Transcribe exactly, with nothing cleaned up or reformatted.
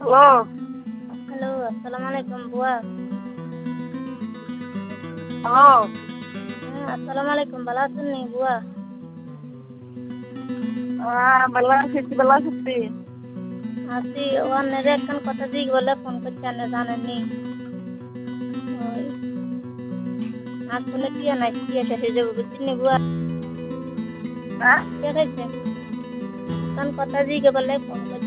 Hello. Hello, আসসালামু আলাইকুম বুয়া। হ্যালো। হ্যাঁ, আসসালামু আলাইকুম। ভালো আছেন নি বুয়া? হ্যাঁ, ভালো আছি। তুই ভালো আছিস তুই? আছি। ও আপনারে একখান কথা জিজ্ঞেস বলে ফোন করছি, আপনি জানেননি? ওই আজ বলে টিয়া নাই, টিয়া শেষ হয়ে যাবে বুঝছেন নি বুয়া? হ্যাঁ? টিয়া খাইছে? একখান কথা জিজ্ঞেস বলে ফোন করছি।